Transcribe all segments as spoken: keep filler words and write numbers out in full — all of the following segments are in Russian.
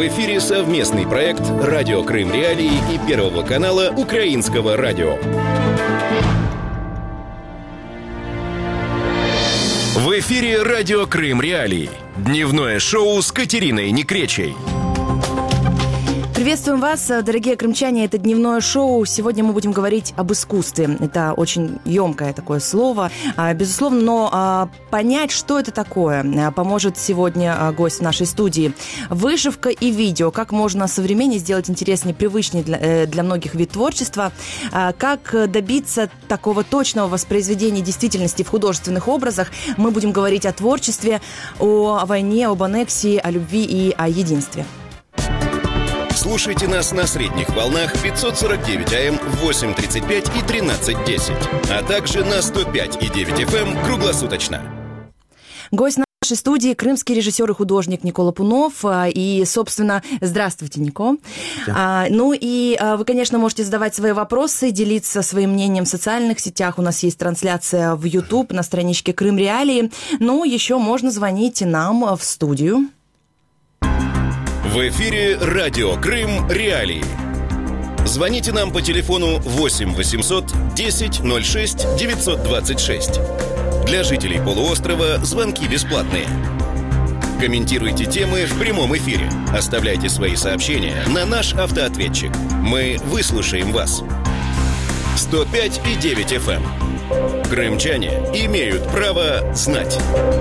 эфире совместный проект «Радио Крым Реалии» и Первого канала Украинского радио. В эфире «Радио Крым Реалии». Дневное шоу с Катериной Некречей. Приветствуем вас, дорогие крымчане, это дневное шоу. Сегодня мы будем говорить об искусстве. Это очень емкое такое слово, безусловно, но понять, что это такое, поможет сегодня гость в нашей студии. Вышивка и видео. Как можно современнее сделать интереснее, привычнее для, для многих вид творчества. Как добиться такого точного воспроизведения действительности в художественных образах. Мы будем говорить о творчестве, о войне, об аннексии, о любви и о единстве. Слушайте нас на средних волнах пятьсот сорок девять АМ в восемь тридцать пять и тринадцать десять, а также на сто пять и девять эф эм круглосуточно. Гость нашей студии — крымский режиссер и художник Никола Пунов. И, собственно, здравствуйте, Нико. А, ну и а, вы, конечно, можете задавать свои вопросы, делиться своим мнением в социальных сетях. У нас есть трансляция в YouTube на страничке Крым Реалии. Ну, еще можно звонить нам в студию. В эфире «Радио Крым Реалии». Звоните нам по телефону восемь восемьсот десять ноль шесть девятьсот двадцать шесть. Для жителей полуострова звонки бесплатные. Комментируйте темы в прямом эфире. Оставляйте свои сообщения на наш автоответчик. Мы выслушаем вас. сто пять и девять эф эм. Крымчане имеют право знать.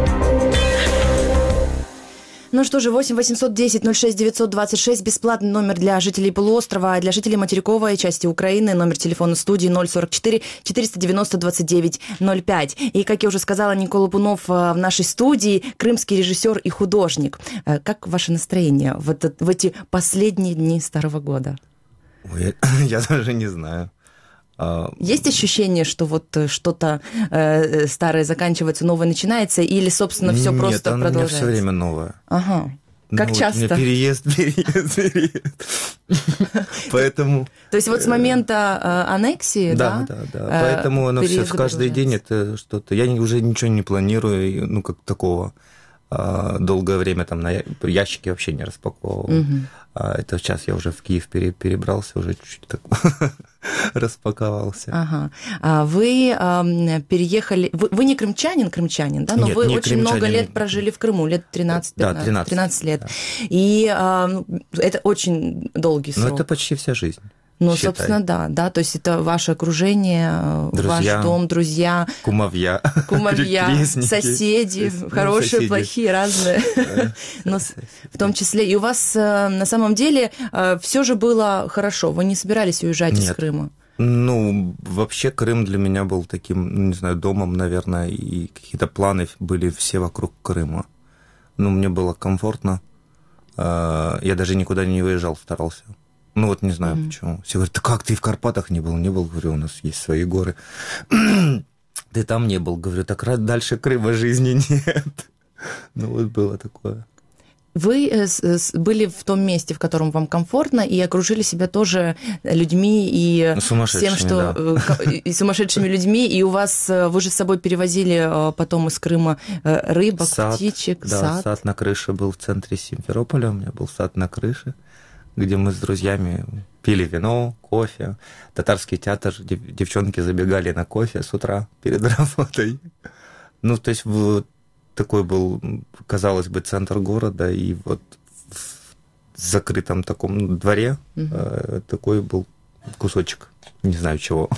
Ну что же, восемь восемьсот десять ноль шесть девятьсот двадцать шесть, бесплатный номер для жителей полуострова, а для жителей материковой части Украины номер телефона студии ноль сорок четыре четыреста девяносто двадцать девять ноль пять. И, как я уже сказала, Никола Пунов в нашей студии, крымский режиссер и художник. Как ваше настроение в, этот, в эти последние дни Старого года? Ой, я даже не знаю. Есть ощущение, что вот что-то э, старое заканчивается, новое начинается, или, собственно, все Нет, просто оно продолжается? Нет, все время новое. Ага. Как ну, часто? Переезд, переезд, переезд. Поэтому... То есть вот с момента аннексии, да? Да, да, да. Поэтому оно все каждый день это что-то... Я уже ничего не планирую, ну, как такого. Долгое время там на ящики вообще не распаковывал. Это сейчас я уже в Киев перебрался, уже чуть-чуть так распаковался. Ага. А вы э, переехали... Вы, вы не крымчанин, крымчанин, да? Но Нет, вы не очень много лет прожили в Крыму, лет тринадцать, да, тринадцать, тринадцать лет. Да. И э, это очень долгий срок. Ну, это почти вся жизнь. Ну, считай. собственно, да, да, то есть это ваше окружение, друзья, ваш дом, друзья, кумовья, кумовья, соседи, ну, хорошие, соседи. Плохие, разные, но в том числе. И у вас на самом деле все же было хорошо, вы не собирались уезжать Нет. из Крыма? Ну, вообще Крым для меня был таким, не знаю, домом, наверное, и какие-то планы были все вокруг Крыма. Ну, мне было комфортно, я даже никуда не выезжал, старался. Ну вот не знаю mm-hmm. почему. Все говорят, да как ты в Карпатах не был? Не был, говорю, у нас есть свои горы. Ты там не был, говорю, так дальше Крыма жизни нет. Ну вот было такое. Вы были в том месте, в котором вам комфортно, и окружили себя тоже людьми и тем, что да. и сумасшедшими людьми, и у вас, вы же с собой перевозили потом из Крыма рыбок, сад, птичек, да, сад. сад на крыше был в центре Симферополя, у меня был сад на крыше, где мы с друзьями пили вино, кофе. Татарский театр, девчонки забегали на кофе с утра перед работой. Ну, то есть вот такой был, казалось бы, центр города, и вот в закрытом таком дворе угу. такой был кусочек, не знаю чего.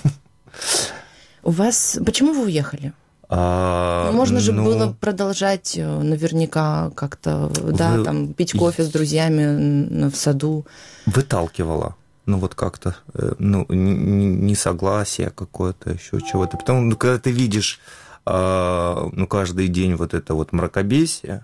У вас... Почему вы уехали? А, Можно же ну, было продолжать наверняка как-то, вы, да, там, пить кофе с друзьями в саду. Выталкивало, ну, вот как-то, ну, несогласие какое-то, еще чего-то. Потому, ну, когда ты видишь, ну, каждый день вот это вот мракобесие,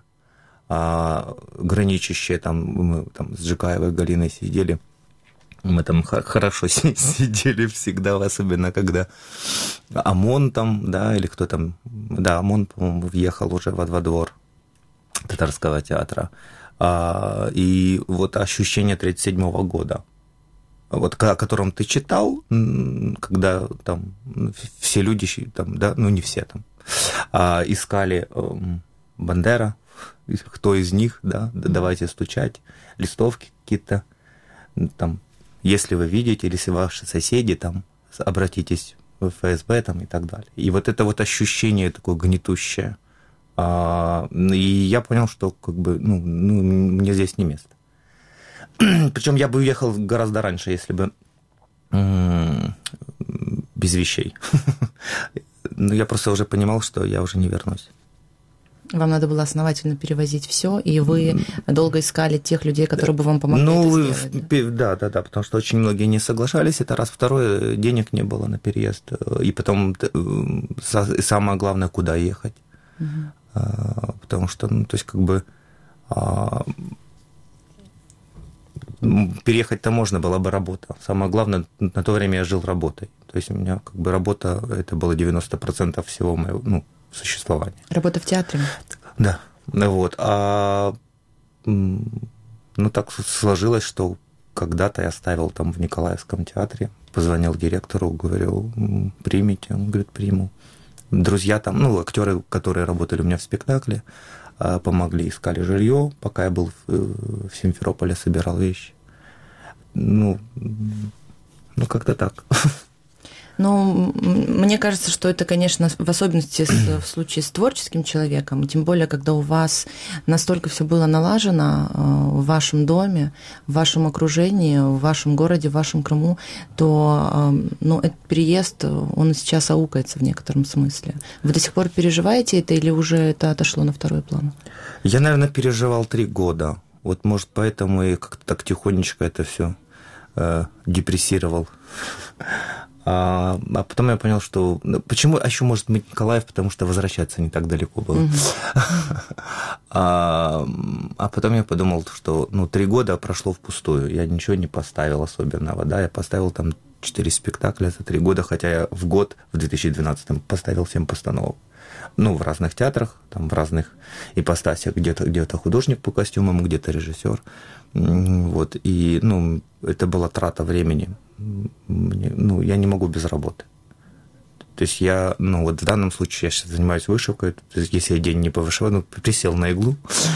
граничащее, там, мы там с Джикаевой Галиной сидели, мы там хорошо сидели всегда, особенно когда ОМОН там, да, или кто там, да, ОМОН, по-моему, въехал уже во, во двор Татарского театра. А, и вот ощущение тридцать седьмого года, вот о котором ты читал, когда там все люди, там, да, ну не все там, а, искали Бандера кто из них, да, давайте стучать, листовки какие-то, там, если вы видите, или если ваши соседи, там, обратитесь в эф эс бэ, там, и так далее. И вот это вот ощущение такое гнетущее. А, и я понял, что, как бы, ну, ну, мне здесь не место. Причем я бы уехал гораздо раньше, если бы без вещей. Но я просто уже понимал, что я уже не вернусь. Вам надо было основательно перевозить все, и вы долго искали тех людей, которые бы вам помогли ну, это сделать. Да? да, да, да, потому что очень многие не соглашались, это раз. Второе, денег не было на переезд. И потом, самое главное, куда ехать. Угу. Потому что, ну, то есть, как бы... Переехать-то можно, была бы работа. Самое главное, на то время я жил работой. То есть у меня как бы работа, это было девяносто процентов всего моего, ну, существования. Работа в театре? Да. Вот. А, ну, так сложилось, что когда-то я ставил там в Николаевском театре, позвонил директору, говорю, примите? Он говорит, приму. Друзья там, ну, актеры, которые работали у меня в спектакле, помогли, искали жилье, пока я был в Симферополе, собирал вещи. Ну, ну как-то так. Ну, мне кажется, что это, конечно, в особенности с, в случае с творческим человеком, тем более, когда у вас настолько все было налажено в вашем доме, в вашем окружении, в вашем городе, в вашем Крыму, то, ну, этот переезд, он сейчас аукается в некотором смысле. Вы до сих пор переживаете это или уже это отошло на второй план? Я, наверное, переживал три года. Вот, может, поэтому и как-то так тихонечко это все э, депрессировал. А, а потом я понял, что... Почему еще может быть Николаев? Потому что возвращаться не так далеко было. Mm-hmm. а, а потом я подумал, что ну, три года прошло впустую. Я ничего не поставил особенного. Да? Я поставил там четыре спектакля за три года, хотя я в год, в две тысячи двенадцатом, поставил семь постановок. Ну, в разных театрах, там, в разных ипостасях. Где-то, где-то художник по костюмам, где-то режиссер. Вот. И, ну, это была трата времени. Мне, ну, я не могу без работы. То есть я, ну, вот в данном случае я сейчас занимаюсь вышивкой, то есть если я день не повышиваю, ну, присел на иглу.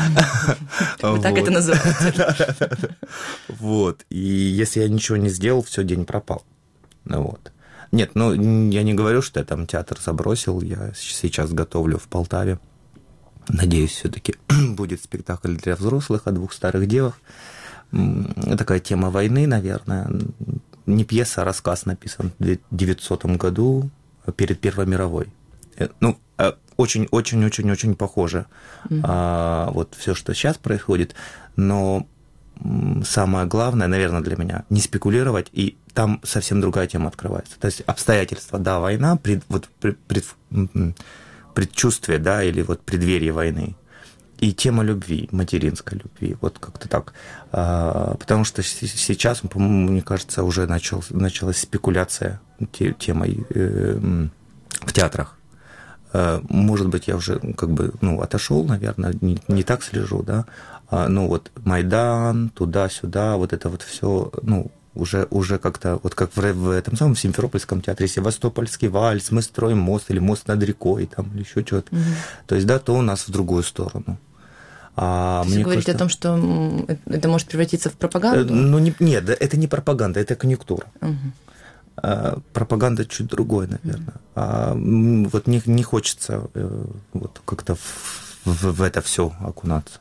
Вы так это называете. Вот. И если я ничего не сделал, все, день пропал. Вот. Нет, ну, я не говорю, что я там театр забросил, я сейчас готовлю в Полтаве. Надеюсь, все-таки будет спектакль для взрослых о двух старых девах. Такая тема войны, наверное. Не пьеса, а рассказ написан в девятисотом году, перед Первой мировой. Ну, очень-очень-очень-очень похоже. Mm-hmm. А, вот все, что сейчас происходит, но самое главное, наверное, для меня, не спекулировать, и там совсем другая тема открывается. То есть обстоятельства, да, война, пред, вот, пред, пред, предчувствие, да, или вот преддверие войны. И тема любви, материнской любви, вот как-то так. А, потому что сейчас, по-моему, мне кажется, уже начал, началась спекуляция темой э, в театрах. А, может быть, я уже как бы, ну, отошел, наверное, не, не так слежу, да. А, ну, вот Майдан, туда-сюда, вот это вот все, ну, уже, уже как-то, вот как в, в этом самом Симферопольском театре, Севастопольский вальс, мы строим мост, или мост над рекой, там, или еще что-то. Угу. То есть, да, то у нас в другую сторону. А, То есть вы говорите кажется, о том, что это может превратиться в пропаганду? Ну, не, нет, это не пропаганда, это конъюнктура. Угу. А, пропаганда чуть другое, наверное. Угу. А, вот не, не хочется вот, как-то в, в, в это все окунаться.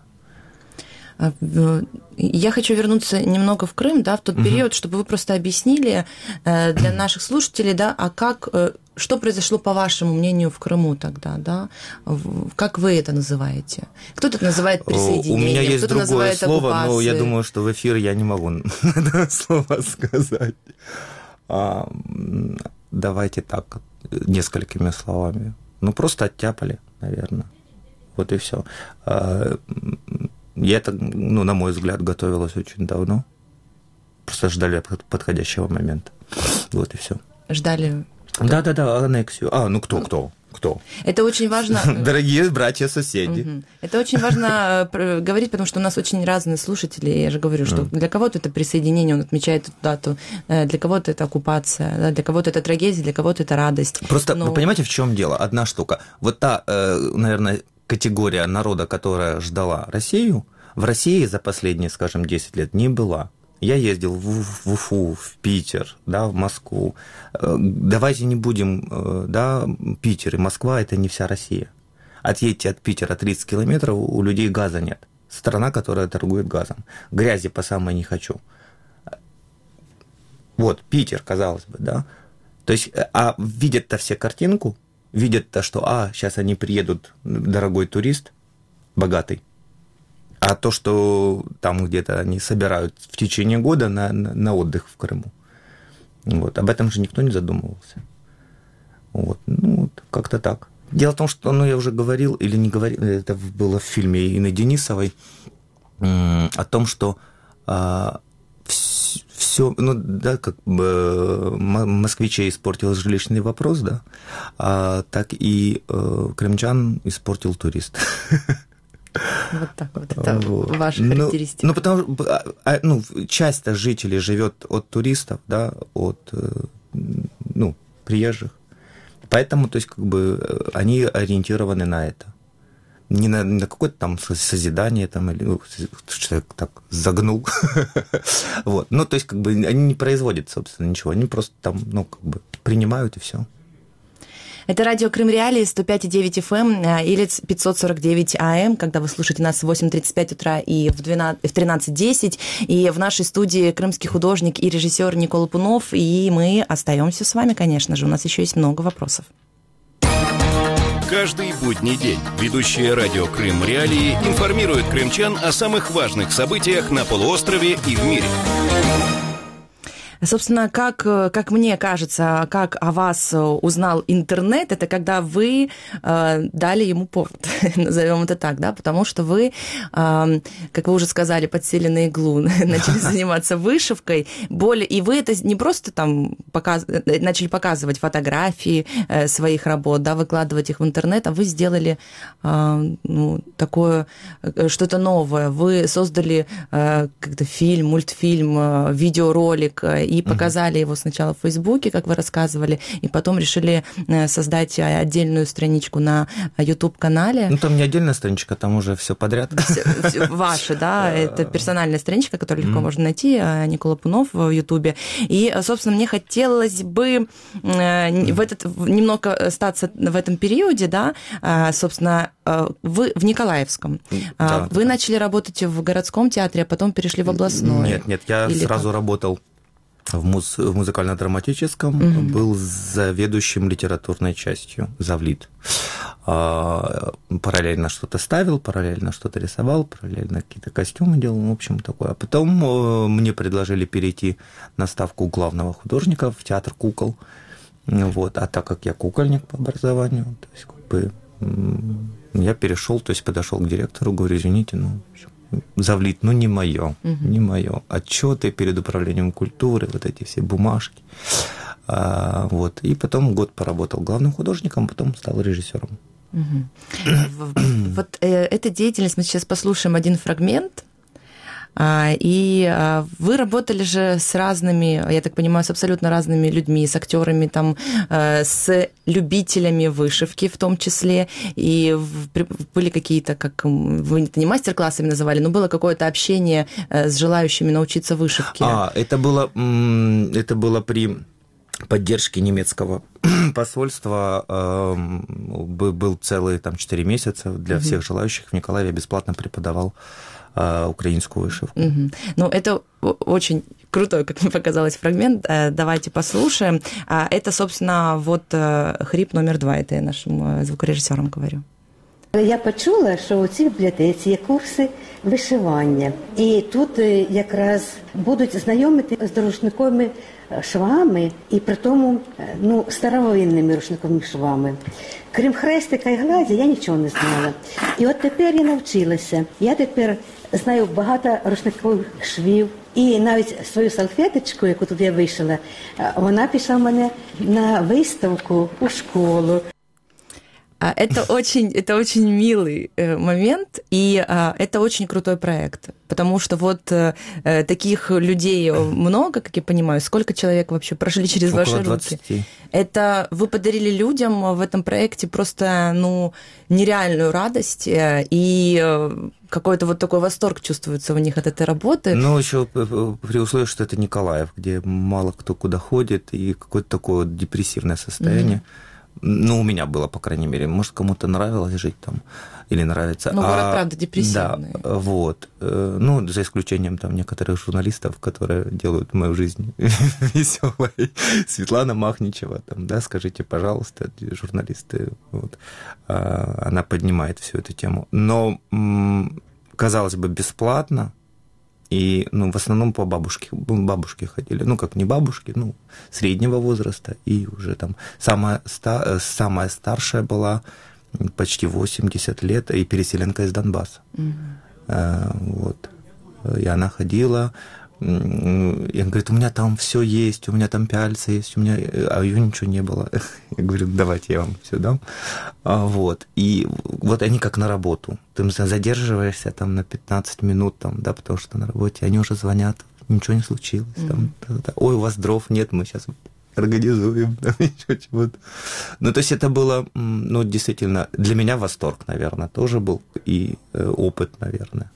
Я хочу вернуться немного в Крым, да, в тот угу. период, чтобы вы просто объяснили для наших слушателей, да, а как, что произошло, по вашему мнению, в Крыму тогда, да, как вы это называете? Кто-то это называет присоединением, у меня есть кто-то другое слово, оккупацией. Но я думаю, что в эфир я не могу это слово сказать. А, давайте так, несколькими словами. Ну, просто оттяпали, наверное. Вот и все. Я это, ну, на мой взгляд, готовилась очень давно. Просто ждали подходящего момента. Вот и все. Ждали? Да-да-да, аннексию. А, ну кто, кто? Кто? Это очень важно. Дорогие братья-соседи. Угу. Это очень важно говорить, потому что у нас очень разные слушатели. Я же говорю, что mm. для кого-то это присоединение, он отмечает эту дату, для кого-то это оккупация, для кого-то это трагедия, для кого-то это радость. Просто Но... вы понимаете, в чем дело? Одна штука. Вот та, наверное, категория народа, которая ждала Россию, в России за последние, скажем, десять лет не была. Я ездил в, в Уфу, в Питер, да, в Москву. Давайте не будем, да, Питер и Москва – это не вся Россия. Отъедьте от Питера тридцать километров, у людей газа нет. Страна, которая торгует газом. Грязи по самой не хочу. Вот, Питер, казалось бы, да. То есть, а видят-то все картинку, видят-то, что, а, сейчас они приедут, дорогой турист, богатый, а то, что там где-то они собирают в течение года на, на, на отдых в Крыму. Вот, об этом же никто не задумывался. Вот, ну, вот, как-то так. Дело в том, что, ну, я уже говорил, или не говорил, это было в фильме Инны Денисовой, о том, что а, все, ну, да, как бы москвичей испортил жилищный вопрос, да, а, так и а, крымчан испортил турист. Вот так вот, это вот. Ваша ну, характеристика. Ну, потому что ну, часть жителей живет от туристов, да, от, ну, приезжих. Поэтому, то есть, как бы, они ориентированы на это. Не на, на какое-то там созидание, там, или, ну, человек так загнул. Вот. Ну, то есть, как бы, они не производят, собственно, ничего. Они просто там, ну, как бы, принимают и все. Это радио Крым Реалии, сто пять и девять эф эм, или пятьсот сорок девять а эм, когда вы слушаете нас в восемь тридцать пять утра и в тринадцать десять. И в нашей студии крымский художник и режиссер Никола Пунов. И мы остаемся с вами, конечно же. У нас еще есть много вопросов. Каждый будний день ведущие радио Крым Реалии информируют крымчан о самых важных событиях на полуострове и в мире. Собственно, как, как мне кажется, как о вас узнал интернет, это когда вы э, дали ему повод, назовем это так, да, потому что вы, э, как вы уже сказали, подсели на иглу, начали заниматься вышивкой, более, и вы это не просто там показ... начали показывать фотографии э, своих работ, да, выкладывать их в интернет, а вы сделали э, ну, такое, что-то новое, вы создали э, как-то фильм, мультфильм, э, видеоролик, и показали его сначала в Фейсбуке, как вы рассказывали, и потом решили создать отдельную страничку на YouTube-канале. Ну, там не отдельная страничка, там уже все подряд. Ваша, да, это персональная страничка, которую легко можно найти, Никола Пунов в YouTube. И, собственно, мне хотелось бы в этот, немного остаться в этом периоде, да, собственно, вы в Николаевском. Да, вы да. начали работать в городском театре, а потом перешли в областной. Нет, нет, я Или сразу как? работал в, муз- в музыкально-драматическом, угу. был заведующим литературной частью, завлит. А, параллельно что-то ставил, параллельно что-то рисовал, параллельно какие-то костюмы делал, в общем, такое. А потом мне предложили перейти на ставку главного художника в театр кукол. Вот. А так как я кукольник по образованию, то есть как бы я перешел, то есть подошел к директору, говорю, извините, ну, завлит, ну, не мое, угу. не мое. Отчеты перед управлением культуры, вот эти все бумажки. А, вот. И потом год поработал главным художником, потом стал режиссером. Угу. Вот эта деятельность, мы сейчас послушаем один фрагмент. И вы работали же с разными, я так понимаю, с абсолютно разными людьми, с актерами, там, с любителями вышивки в том числе, и были какие-то, как вы это не мастер-классами называли, но было какое-то общение с желающими научиться вышивке. А, это было, это было при поддержке немецкого посольства, был целый там четыре месяца для угу. всех желающих. В Николаеве бесплатно преподавал украинскую вышивку. Угу. Ну, это очень крутой, как мне показалось, фрагмент. Давайте послушаем. Это, собственно, вот хрип номер два. Это я нашим звукорежисерам говорю. Я почула, що у цій бібліотеці є курси вишивання. І тут якраз будуть знайомити з рушниковими швами і при тому, ну, старовинними рушниковими швами. Крім хрестика і гладі, я нічого не знала. І от тепер я навчилася. Я тепер знаю багато рушникових швів. І навіть свою салфеточку, яку тут я вишила, вона пішла в мене на виставку у школу. Это очень, это очень милый момент, и это очень крутой проект, потому что вот таких людей много, как я понимаю. Сколько человек вообще прошли через Около ваши двадцати. руки? Это вы подарили людям в этом проекте просто, ну, нереальную радость, и какой-то вот такой восторг чувствуется у них от этой работы. Ну, еще при условии, что это Николаев, где мало кто куда ходит, и какое-то такое вот депрессивное состояние. Mm-hmm. Ну, у меня было, по крайней мере. Может, кому-то нравилось жить там или нравится. Ну, город, а, правда, депрессивный. Да, вот. Ну, за исключением там некоторых журналистов, которые делают мою жизнь веселой. Светлана Махничева, там, да, скажите, пожалуйста, журналисты. Вот. Она поднимает всю эту тему. Но, казалось бы, бесплатно. И, ну, в основном по бабушке, бабушки ходили, ну, как не бабушки, ну, среднего возраста, и уже там самая, ста, самая старшая была почти восемьдесят лет, и переселенка из Донбасса. Mm-hmm. А, вот. И она ходила, и она говорит, у меня там все есть, у меня там пяльцы есть, у меня... а ее ничего не было. Я говорю, давайте я вам все дам. А, вот. И вот они как на работу. Ты задерживаешься там на пятнадцать минут, там, да, потому что на работе они уже звонят, ничего не случилось. Mm-hmm. Там, ой, у вас дров нет, мы сейчас организуем, там, еще чего-то. Ну, то есть это было, ну, действительно, для меня восторг, наверное, тоже был, и э, опыт, наверное.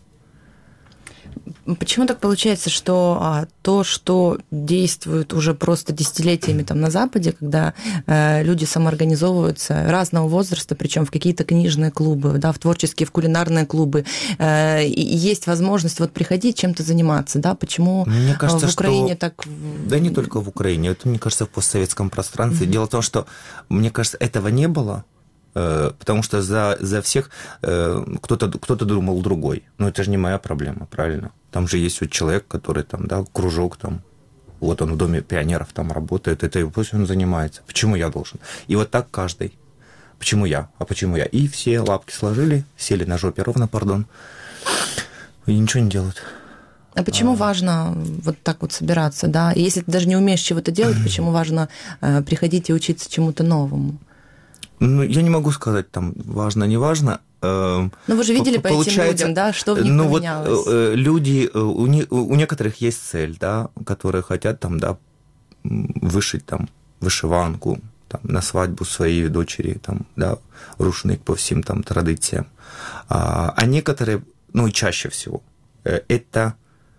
Почему так получается, что а, то, что действует уже просто десятилетиями там на Западе, когда э, люди самоорганизовываются разного возраста, причем в какие-то книжные клубы, да, в творческие, в кулинарные клубы, э, и есть возможность вот приходить чем-то заниматься, да? Почему мне кажется, в Украине что... так? Да не только в Украине, это, мне кажется, в постсоветском пространстве. Mm-hmm. Дело в том, что, мне кажется, этого не было. Потому что за, за всех кто-то, кто-то думал другой. Но это же не моя проблема, правильно? Там же есть вот человек, который там, да, кружок там, вот он в Доме пионеров там работает, это пусть он занимается. Почему я должен? И вот так каждый. Почему я? А почему я? И все лапки сложили, сели на жопе ровно, пардон, и ничего не делают. А почему а... важно вот так вот собираться, да? И если ты даже не умеешь чего-то делать, почему важно приходить и учиться чему-то новому? Ну, я не могу сказать, там, важно, не важно. Ну, вы же видели по этим людям, да, что в них ну, поменялось? Вот, люди, у, не, у некоторых есть цель, да, которые хотят, там, да, вышить, там, вышиванку, там, на свадьбу своей дочери, там, да, рушник по всем, там, традициям. А, а некоторые, ну, и чаще всего, это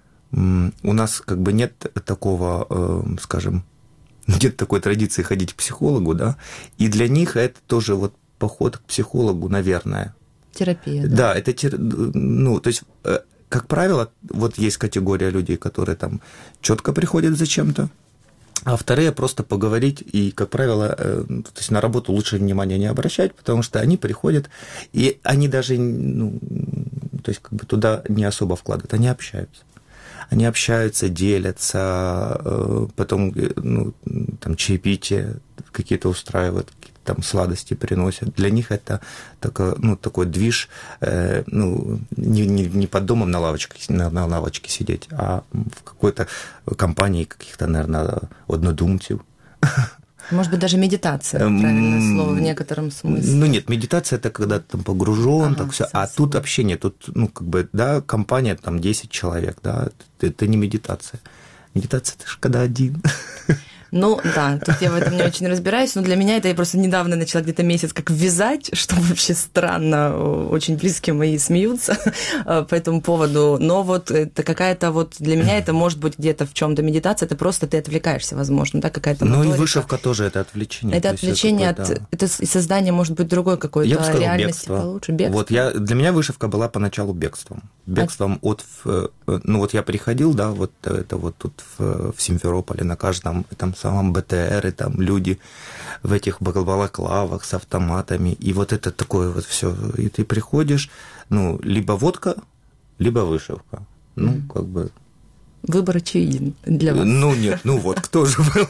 у нас, как бы, нет такого, скажем, нет такой традиции ходить к психологу, да, и для них это тоже вот поход к психологу, наверное. Терапия. Да, да это, тер... ну, то есть, как правило, вот есть категория людей, которые там четко приходят за чем-то, а вторые просто поговорить, и, как правило, то есть на работу лучше внимания не обращать, потому что они приходят, и они даже, ну, то есть, как бы туда не особо вкладывают, они общаются. Они общаются, делятся, потом, ну, там, чаепитие какие-то устраивают, какие-то там сладости приносят. Для них это такой, ну, такой движ, ну, не, не, не под домом на лавочке, на, на лавочке сидеть, а в какой-то компании каких-то, наверное, однодумцев. Может быть, даже медитация, правильное слово, в некотором смысле. Ну нет, медитация – это когда ты там погружен, ага, так все. А тут общение, тут, ну, как бы, да, компания, там, десять человек, да, это, это не медитация. Медитация – это же когда один. Ну, да, тут я в этом не очень разбираюсь, но для меня это я просто недавно начала где-то месяц как вязать, что вообще странно, очень близкие мои смеются по этому поводу, но вот это какая-то вот, для меня это может быть где-то в чем-то медитация, это просто ты отвлекаешься, возможно, да, какая-то моторика. Ну и вышивка тоже это отвлечение. Это отвлечение от, да. Это создание, может быть, другой какой-то я бы сказал, реальности бегство. Получше. Бегство. Вот я, для меня вышивка была поначалу бегством, бегством а... от, ну вот я приходил, да, вот это вот тут в, в Симферополе на каждом там самом БТР, и там люди в этих балаклавах с автоматами, и вот это такое вот все. И ты приходишь, ну, либо водка, либо вышивка. Ну, mm. как бы... Выбор очевиден для вас. Ну, нет, ну вот, кто же был?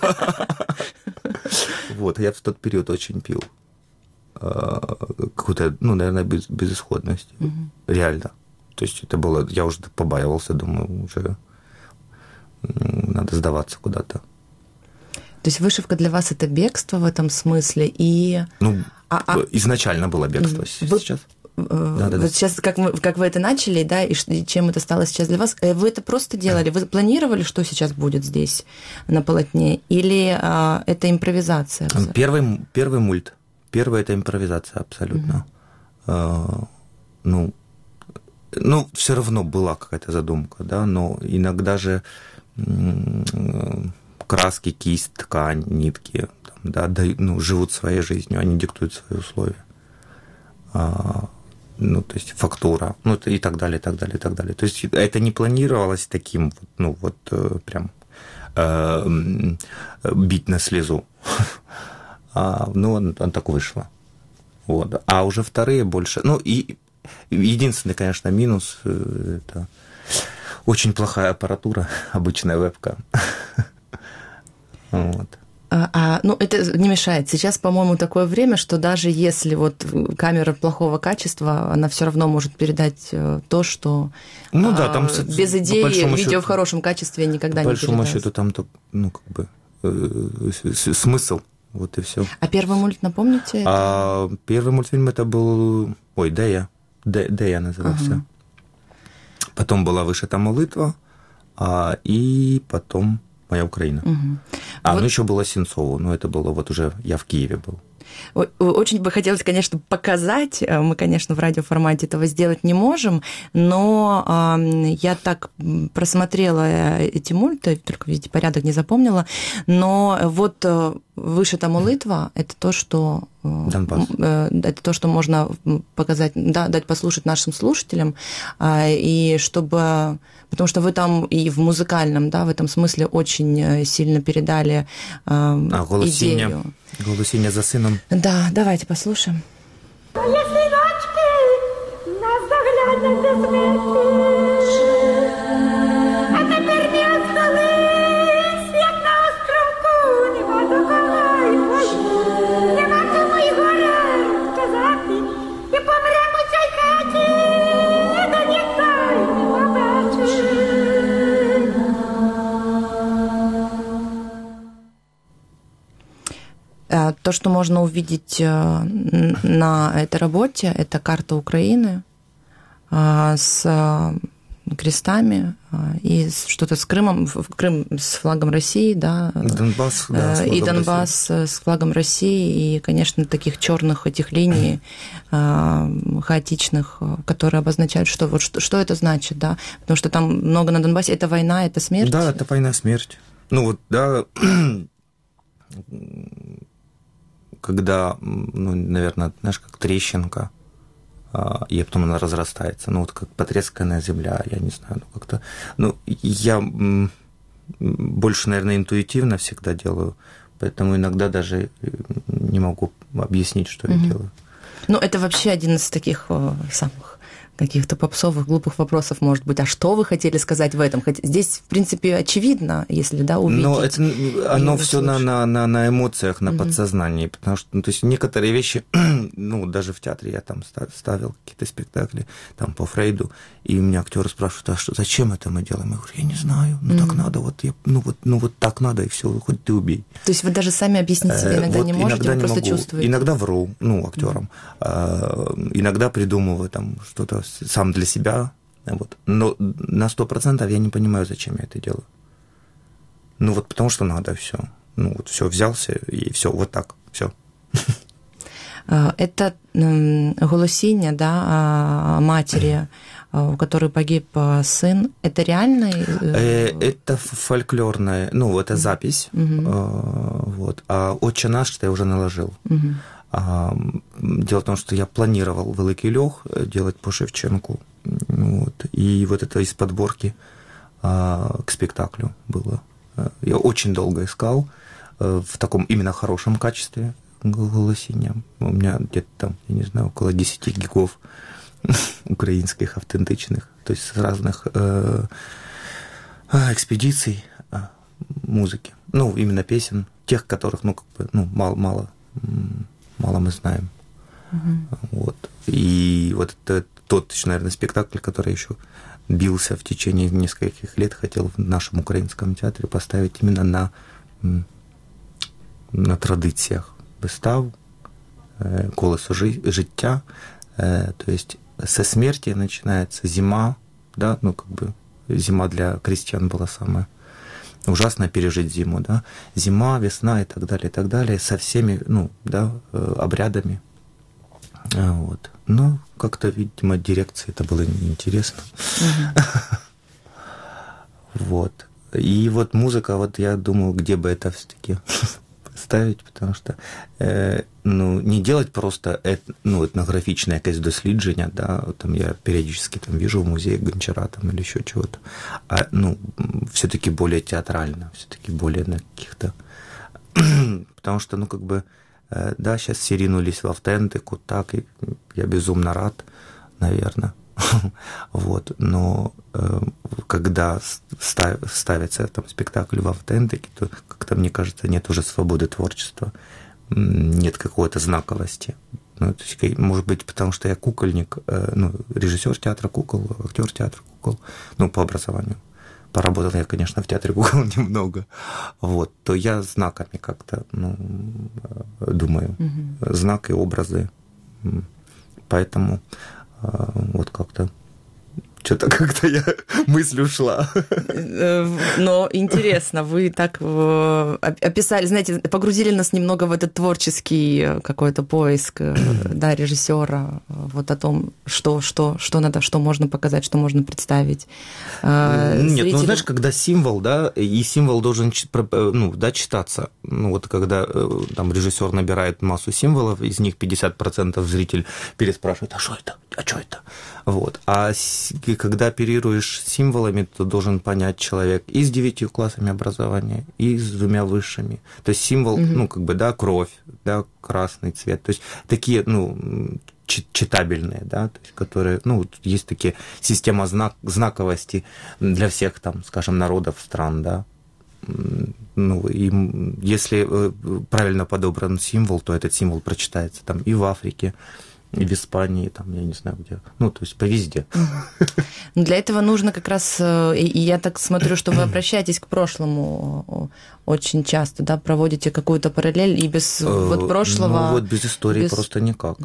Вот, я в тот период очень пил. Какую-то, ну, наверное, без, безысходность. Реально. То есть это было, я уже побаивался, думаю, уже надо сдаваться куда-то. То есть вышивка для вас это бегство в этом смысле, и ну, А, а... Изначально было бегство. Вы... Сейчас? Да, да, вот да. Сейчас, как, мы, как вы это начали, да, и, и чем это стало сейчас для вас, вы это просто делали? Вы планировали, что сейчас будет здесь на полотне, или а, это импровизация? Первый, первый мульт. Первый – это импровизация абсолютно. Mm-hmm. А, ну, ну, все равно была какая-то задумка, да, но иногда же м- краски, кисть, ткань, нитки, там, да, дают, ну, живут своей жизнью, они диктуют свои условия. А, ну, то есть фактура, ну, и так далее, и так далее, и так далее. То есть это не планировалось таким, ну, вот прям э, бить на слезу. А, ну, он, он так вышло. Вот. А уже вторые больше... Ну, и единственный, конечно, минус – это очень плохая аппаратура, обычная вебка. Вот. А, а, ну, это не мешает. Сейчас, по-моему, такое время, что даже если вот камера плохого качества, она все равно может передать то, что ну, да, там, а, без идеи видео счету, в хорошем качестве никогда не передаст. По большому счету там, ну, как бы, э, смысл, вот и все. А первый мульт, напомните? А, первый мультфильм это был, ой, Дея, Дея назывался. Ага. Потом была «Вишита молитва», а, и потом «Моя Украина». Угу. А, вот... ну еще было Сенцову, но это было вот уже, я в Киеве был. Очень бы хотелось, конечно, показать. Мы, конечно, в радиоформате этого сделать не можем, но я так просмотрела эти мульты, только, видите, порядок не запомнила, но вот «Вишита молитва» – это то, что... Донбасс. Это то, что можно показать, да, дать послушать нашим слушателям, и чтобы... Потому что вы там и в музыкальном, да, в этом смысле очень сильно передали а, идею. «Голосіння за сином». Да, давайте послушаем. Мої синочки нас доглянуть без мети. А тепер не остались, як на островку, нема до кого й пойти. Нема кому й горе сказати, і помремо в цій хаті, не до ніхто й не побачить. То, что можно увидеть на этой работе, это карта Украины с крестами и что-то с Крымом, Крым с флагом России, да, Донбасс, да, и Донбасс России. С флагом России, и, конечно, таких черных этих линий хаотичных, которые обозначают, что вот что, что это значит, да, потому что там много на Донбассе. Это война, это смерть. Да, это война, смерть. Ну вот, да. Когда, ну, наверное, знаешь, как трещинка, и потом она разрастается, ну, вот как потресканная земля, я не знаю, ну, как-то... Ну, я больше, наверное, интуитивно всегда делаю, поэтому иногда даже не могу объяснить, что я mm-hmm. делаю. Ну, это вообще один из таких самых каких-то попсовых, глупых вопросов, может быть, а что вы хотели сказать в этом? Хотя здесь, в принципе, очевидно, если, да, увидеть. Но это, оно все на, на, на, на эмоциях, на угу. подсознании, потому что, ну, то есть некоторые вещи, ну, даже в театре я там ставил какие-то спектакли, там, по Фрейду, и у меня актеры спрашивают, а что, зачем это мы делаем? Я говорю, я не знаю, ну, угу. так надо, вот, я, ну, вот, ну, вот так надо, и все, хоть ты убей. То есть вы даже сами объяснить себе иногда вот не можете, иногда вы просто могу. Чувствуете? Иногда вру, ну, актерам, угу. иногда придумываю там что-то сам для себя, вот. Но на сто процентов я не понимаю, зачем я это делаю. Ну вот потому что надо, все. Ну вот все, взялся, и все, вот так, все. Это голосіння, да, матери, у которой погиб сын, это реально? Это фольклорная, ну, это запись, угу. вот. А «Отче наш» я уже наложил. Угу. Дело в том, что я планировал «Великий льох» делать по Шевченку, вот, и вот это из подборки а, к спектаклю было. Я очень долго искал в таком именно хорошем качестве голосіння. У меня где-то там, я не знаю, около десять гигов украинских автентичных, то есть с разных э, экспедиций музыки, ну, именно песен, тех, которых, ну, как бы, ну, мало, мало мало мы знаем. Uh-huh. Вот. И вот это тот, наверное, спектакль, который еще бился в течение нескольких лет, хотел в нашем украинском театре поставить именно на, на традициях выстав, колесо життя. То есть со смерти начинается зима, да, ну как бы зима для крестьян была самая ужасная, пережить зиму, да, зима, весна и так далее, и так далее, со всеми, ну, да, обрядами. Вот. Но как-то, видимо, дирекции это было неинтересно. Mm-hmm. Вот. И вот музыка, вот я думал, где бы это все-таки ставить, потому что э, ну, не делать просто эт, ну, этнографичное якесь дослідження, да, там я периодически там вижу в музее Гончара там, или еще чего-то, а ну, все-таки более театрально, все-таки более на каких-то... потому что, ну, как бы, э, да, сейчас все ринулись в автентику, так, и я безумно рад, наверное. Вот, но э, когда став, ставится там спектакль в автентике, то как-то, мне кажется, нет уже свободы творчества, нет какой-то знаковости. Ну, то есть, может быть, потому что я кукольник, э, ну, режиссер театра кукол, актер театра кукол, ну, по образованию. Поработал я, конечно, в театре кукол немного, вот, то я знаками как-то, ну, думаю, угу. Знак и образы, поэтому вот как-то что-то как-то я мысль ушла. Но интересно, вы так описали, знаете, погрузили нас немного в этот творческий какой-то поиск, да, режиссера, вот о том, что, что, что надо, что можно показать, что можно представить. Нет, Зрителю... ну знаешь, когда символ, да, и символ должен, ну, да, читаться. Ну вот когда там режиссер набирает массу символов, из них пятьдесят процентов зритель переспрашивает, а что это, а что это? Вот. А когда оперируешь символами, то должен понять человек и с девятью классами образования, и с двумя высшими. То есть символ, угу. ну, как бы, да, кровь, да, красный цвет. То есть такие, ну, читабельные, да, то есть, которые, ну, есть такие система знак, знаковости для всех, там, скажем, народов, стран, да. Ну, и если правильно подобран символ, то этот символ прочитается там и в Африке, и в Испании, там, я не знаю где, ну, то есть по везде. Для этого нужно как раз, и я так смотрю, что вы обращаетесь к прошлому очень часто, да, проводите какую-то параллель, и без вот прошлого... Ну, вот без истории без... просто никак.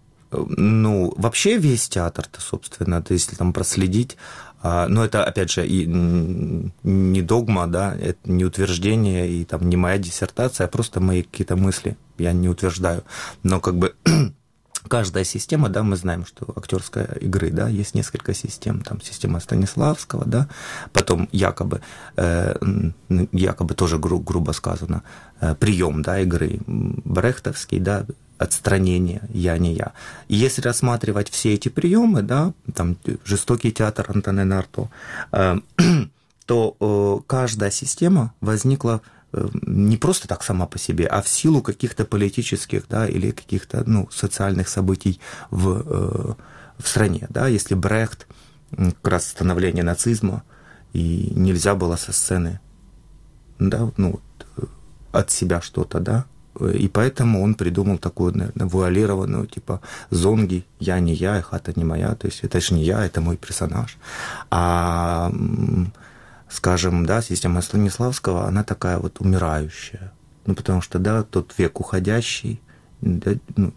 Ну, вообще весь театр-то, собственно, то если там проследить, но это, опять же, и не догма, да, это не утверждение, и там не моя диссертация, а просто мои какие-то мысли, я не утверждаю, но как бы... Каждая система, да, мы знаем, что актерской игры, да, есть несколько систем, там система Станиславского, да, потом якобы, э, якобы тоже гру, грубо сказано, э, прием, да, игры брехтовский, да, отстранение, я не я. И если рассматривать все эти приемы, да, там жестокий театр Антонина Арто, э, то э, каждая система возникла не просто так сама по себе, а в силу каких-то политических, да, или каких-то, ну, социальных событий в, э, в стране, да, если Брехт, как раз становление нацизма, и нельзя было со сцены, да, ну, от себя что-то, да, и поэтому он придумал такую, наверное, вуалированную, типа, зонги, я не я, и хата не моя, то есть это же не я, это мой персонаж, а... скажем, да, система Станиславского, она такая вот умирающая. Ну, потому что, да, тот век уходящий, да, ну,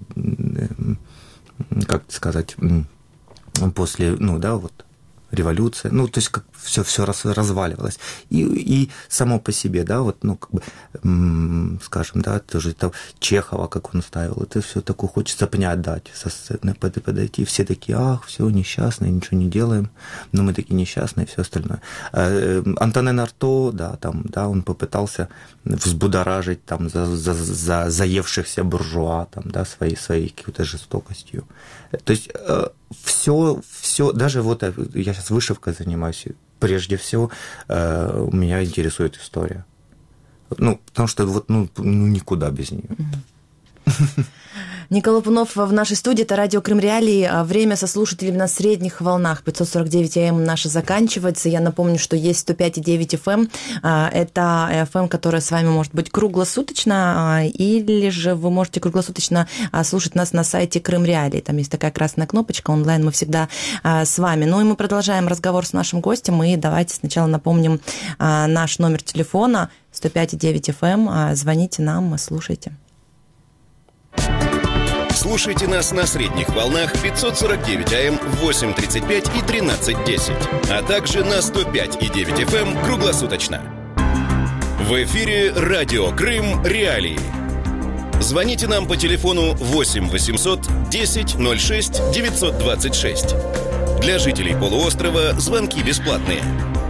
как сказать, после, ну, да, вот, революция, ну, то есть как все, все разваливалось. И, и само по себе, да, вот, ну, как бы, скажем, да, тоже это Чехова, как он ставил, это все такое, хочется пня отдать со сцены, подойти, все такие, ах, все несчастные, ничего не делаем, но мы такие несчастные, и все остальное. Антонин Арто, да, там, да, он попытался взбудоражить там за, за, за заевшихся буржуа, там, да, своей, своей какой-то жестокостью. То есть все, все, даже вот я сейчас вышивкой занимаюсь, прежде всего э, меня интересует история. Ну, потому что вот, ну, ну никуда без нее. Николай Лопунов в нашей студии, это радио Крым Реалии. Время со слушателями на средних волнах пятьсот сорок девять эй эм наша заканчивается. Я напомню, что есть сто пять и девять эф эм. Это эф эм, которая с вами может быть круглосуточно, или же вы можете круглосуточно слушать нас на сайте Крым Реалии. Там есть такая красная кнопочка, онлайн, мы всегда с вами. Ну и мы продолжаем разговор с нашим гостем. И давайте сначала напомним наш номер телефона сто пять и девять эф эм. Звоните нам, слушайте. Слушайте нас на средних волнах пятьсот сорок девять АМ в восемь тридцать пять и тринадцать десять, а также на сто пять и девять эф эм круглосуточно. В эфире радио Крым Реалии. Звоните нам по телефону восемь восемьсот десять ноль шесть девятьсот двадцать шесть. Для жителей полуострова звонки бесплатные.